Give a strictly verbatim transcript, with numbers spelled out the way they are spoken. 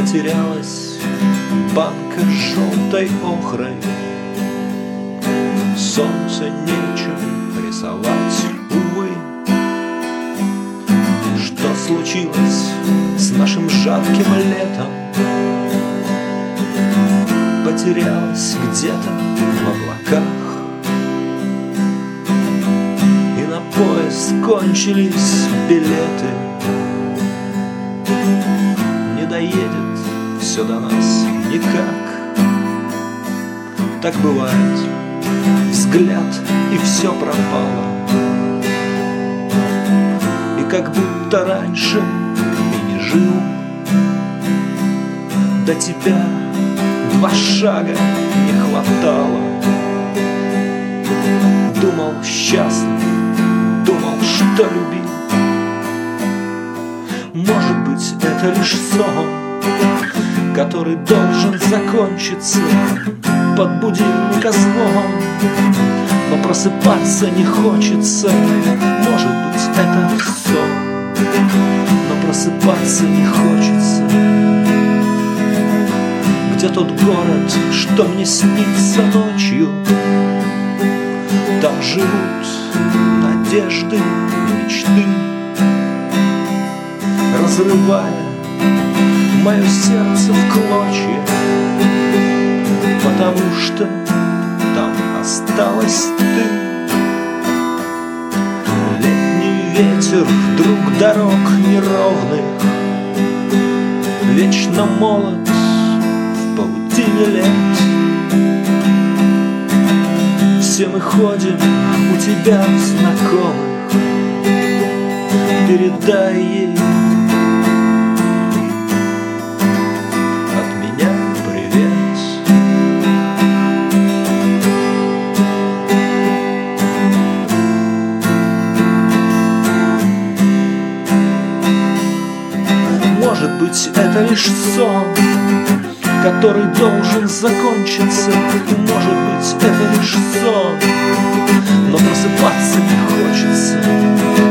Потерялась банка с желтой охрой, солнце нечем рисовать, увы. Что случилось с нашим жарким летом? Потерялась где-то в облаках, и на поезд кончились билеты. Не доедет все до нас никак. Так бывает, взгляд, и все пропало. И как будто раньше и не жил. До тебя два шага не хватало. Думал счастлив, думал, что любил. Может быть, это лишь сон, который должен закончиться под будильника звон. Но просыпаться не хочется. Может быть, это сон, но просыпаться не хочется. Где тот город, что мне снится ночью? Там живут надежды и мечты, разрывая мое сердце в клочья, потому что там осталась ты. Летний ветер вдруг дорог неровных, вечно молод в паутине лет. Все мы ходим у тебя знакомых, передай ей Может быть, это лишь сон, который должен закончиться. Может быть, это лишь сон, но просыпаться не хочется.